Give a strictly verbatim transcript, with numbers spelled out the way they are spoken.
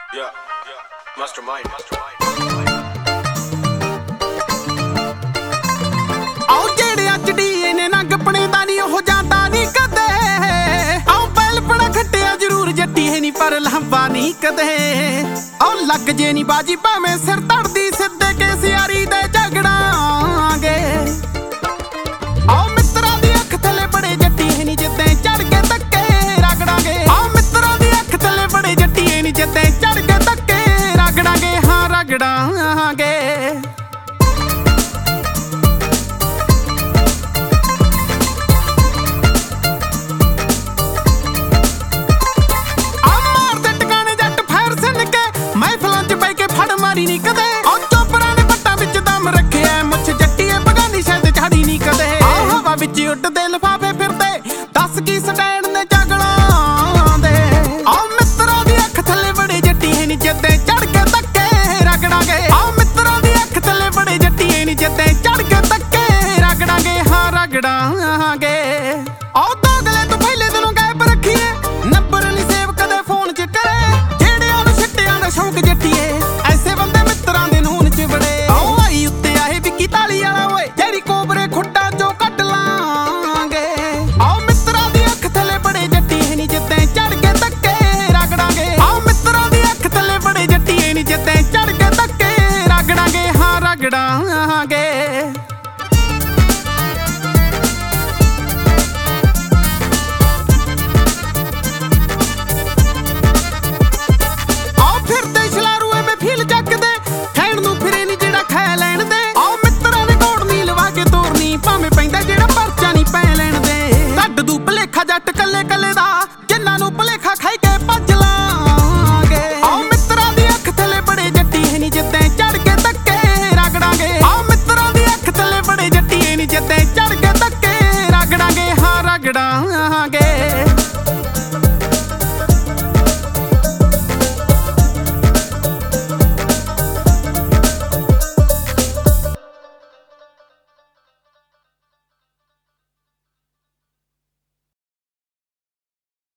Yeah, yeah. Mastermind, mastermind. ਆਓ ਜਿਹੜੇ ਅੱਜ ਡੀਏ ਨੇ ਨਾ ਗੱਪਣੇ ਦਾ ਨਹੀਂ ਉਹ ਜਾਂਦਾ ਨਹੀਂ ਕਦੇ। ਆਓ ਪਹਿਲ ਪੜਾ ਖੱਟਿਆ ਜ਼ਰੂਰ ਜੱਟੀ ਹੈ ਨਹੀਂ ਪਰ ਲੰਬਾ ਨਹੀਂ ਕਦੇ। ਆਓ ਲੱਗ ਜੇ ਨਹੀਂ ਬਾਜੀ ਭਾਵੇਂ ਸਿਰ ਧੜਦੀ ਸਿੱਧੇ ਕੇ ਸਿਆਰੀ ਦੇ ਝਗੜਾਂਗੇ। ਆਓ ਮਿੱਤਰਾਂ ਦੀ ਅੱਖ ਥੱਲੇ ਬੜੇ ਜੱਟੀ ਹੈ ਨਹੀਂ ਜਿੱਦਾਂ ਚੜ ਕੇ ਧੱਕੇ ਰਗੜਾਂਗੇ। ਆਓ ਮਿੱਤਰਾਂ ਦੀ ਅੱਖ ਥੱਲੇ ਬੜੇ ਜੱਟੀ ਹੈ ਨਹੀਂ ਜਿੱਦਾਂ ਚੜ ਕੇ ਧੱਕੇ ਰਗੜਾਂਗੇ। ਹਾਂ ਰਗੜਾਂਗੇ। ਨਹੀਂ ਕਦੇ ਉਹ ਚੋਪਰਾਂ ਨੇ ਪੱਟਾਂ ਵਿੱਚ ਦਮ ਰੱਖਿਆ ਮੁੱਛ ਜੱਟੀਏ ਬਗਾਨੀ ਸ਼ਾਇਦ ਝਾੜੀ ਨਹੀਂ ਕਦੇ ਆਹ ਹਵਾ ਵਿੱਚ ਉੱਡਦੇ